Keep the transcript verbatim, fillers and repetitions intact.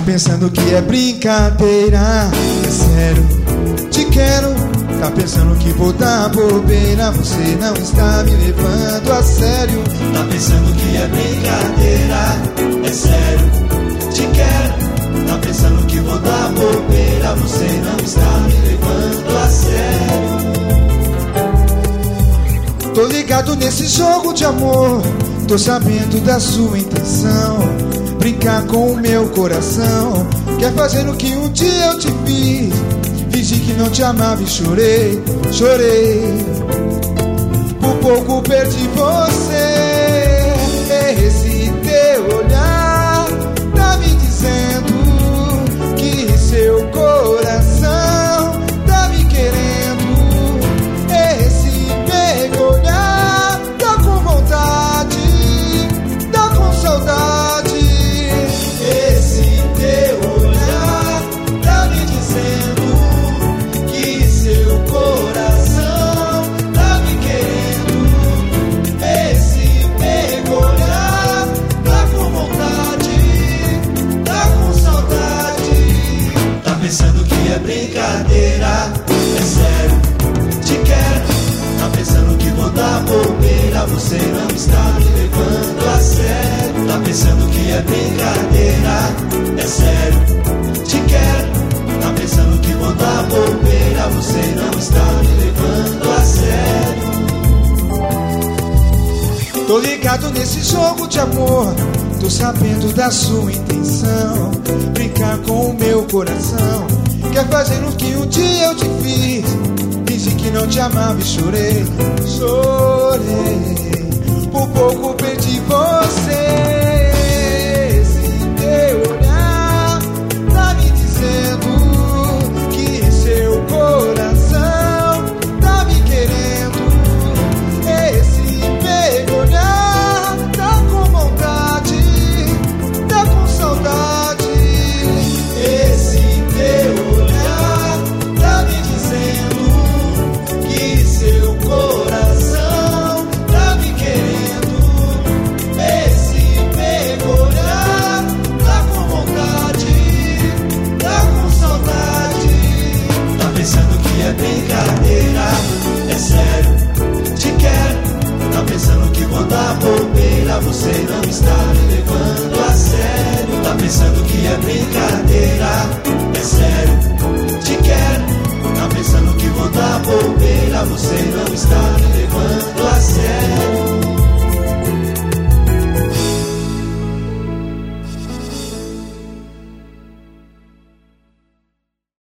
pensando que é brincadeira, é sério, te quero. Tá pensando que vou dar bobeira, você não está me levando a sério. Tá pensando que é brincadeira, é sério, te quero. Tá pensando que vou dar bobeira, você não está me levando a sério. Tô ligado nesse jogo de amor, tô sabendo da sua intenção, brincar com o meu coração. Quer fazer o que um dia eu te fiz, fingi que não te amava e chorei, chorei. Por pouco perdi você. Esse teu olhar tá me dizendo que seu coração tá me querendo. Esse meu olhar tá com vontade, tá com saudade. Esse teu olhar tá me dizendo que seu coração tá me querendo. Esse meu olhar tá com vontade, tá com saudade. Tá pensando que é brincadeira, é sério, te quero. Tá pensando que vou dar bobeira, você não está me levando a sério. Tá pensando que é brincadeira, é sério, te quero. Tá pensando que vou dar bobeira, você não está me levando a sério. Tô ligado nesse jogo de amor, tô sabendo da sua intenção, brincar com o meu coração. Quer fazer o que um dia eu te fiz, fingi que não te amava e chorei, chorei.